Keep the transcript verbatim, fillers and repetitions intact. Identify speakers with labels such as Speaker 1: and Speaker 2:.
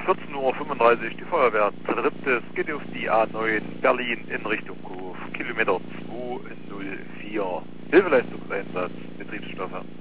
Speaker 1: vierzehn Uhr fünfunddreißig, die Feuerwehr tritt, es geht auf die A neun Berlin in Richtung Hof, Kilometer zweihundervier. Hilfeleistungseinsatz, Betriebsstoffe.